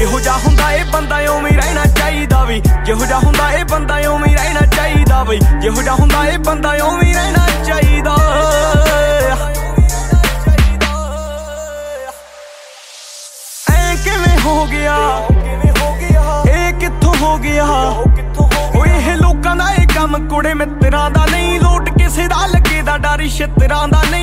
ਜਿਹੋ ਜਿਹਾ ਹੁੰਦਾ ਇਹ ਬੰਦਾ ਉਵੇਂ ਰਹਿਣਾ ਚਾਹੀਦਾ ਬਈ, ਜਿਹੋ ਜਿਹਾ ਹੁੰਦਾ ਇਹ ਬੰਦਾ ਉਵੇਂ ਰਹਿਣਾ ਚਾਹੀਦਾ ਬਈ, ਜਿਹੋ ਜਿਹਾ ਹੁੰਦਾ ਇਹ ਬੰਦਾ ਉਵੇਂ ਰਹਿਣਾ ਚਾਹੀਦਾ। ਐ ਕਿਵੇਂ ਹੋ ਗਿਆ, ਇਹ ਕਿੱਥੋਂ ਹੋ ਗਿਆ ਓਏ, ਇਹ ਲੋਕਾਂ ਦਾ ਇਹ ਕੰਮ ਕੁੜੇ ਮਿੱਤਰਾਂ ਦਾ ਨਹੀਂ, ਲੋਟ ਕਿਸੇ ਦਾ ਲੱਗੇ ਦਾ ਡਰ ਛਿੱਤਰਾਂ ਦਾ ਨਹੀਂ।